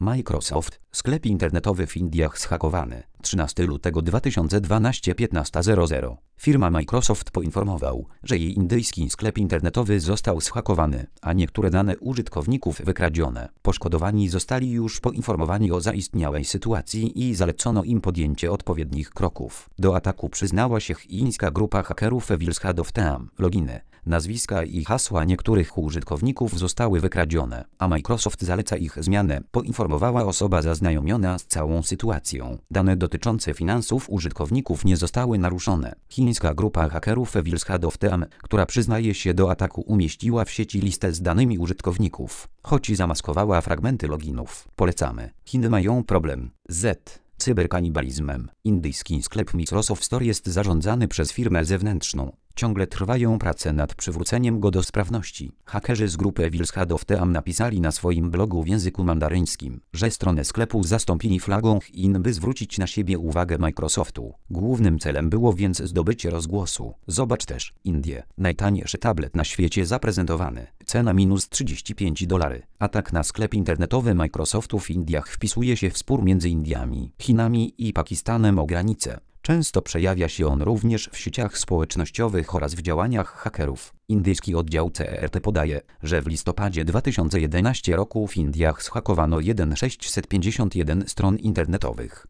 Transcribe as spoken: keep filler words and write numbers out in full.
Microsoft, sklep internetowy w Indiach zhakowany. trzynastego lutego dwa tysiące dwunastego piętnasta zero zero. Firma Microsoft poinformował, że jej indyjski sklep internetowy został zhakowany, a niektóre dane użytkowników wykradzione. Poszkodowani zostali już poinformowani o zaistniałej sytuacji i zalecono im podjęcie odpowiednich kroków. Do ataku przyznała się chińska grupa hakerów Evil's Head of Team. Loginy, nazwiska i hasła niektórych użytkowników zostały wykradzione, a Microsoft zaleca ich zmianę, poinformowała osoba zaznajomiona z całą sytuacją. Dane dotyczące finansów użytkowników nie zostały naruszone. Chińska grupa hakerów Evil's Head of Team, która przyznaje się do ataku, umieściła w sieci listę z danymi użytkowników, choć i zamaskowała fragmenty loginów. Polecamy. Chiny mają problem z cyberkanibalizmem. Indyjski sklep Microsoft Store jest zarządzany przez firmę zewnętrzną. Ciągle trwają prace nad przywróceniem go do sprawności. Hakerzy z grupy Evil's Head of Team napisali na swoim blogu w języku mandaryńskim, że stronę sklepu zastąpili flagą Chin, by zwrócić na siebie uwagę Microsoftu. Głównym celem było więc zdobycie rozgłosu. Zobacz też: Indie. Najtańszy tablet na świecie zaprezentowany. Cena minus trzydzieści pięć dolarów. Atak na sklep internetowy Microsoftu w Indiach wpisuje się w spór między Indiami, Chinami i Pakistanem o granice. Często przejawia się on również w sieciach społecznościowych oraz w działaniach hakerów. Indyjski oddział C E R T podaje, że w listopadzie dwa tysiące jedenastego roku w Indiach zhakowano tysiąc sześćset pięćdziesiąt jeden stron internetowych.